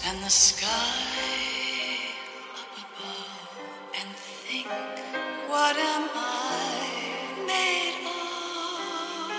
and the sky up above and think, what am I made of?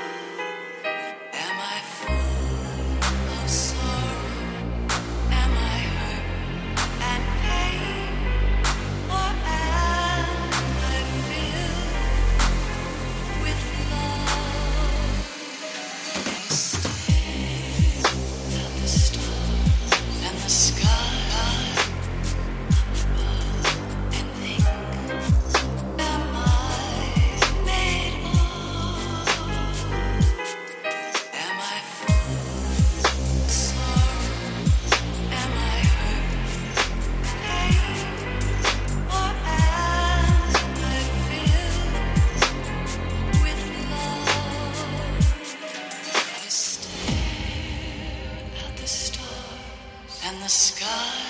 Am I full of sorrow? Am I hurt and pain? Or am I filled with love? I stare at the stars and the sky above and think, am I made of? Am I full of sorrow? Am I hurt, pain? Or am I filled with love? I stare at the stars and the sky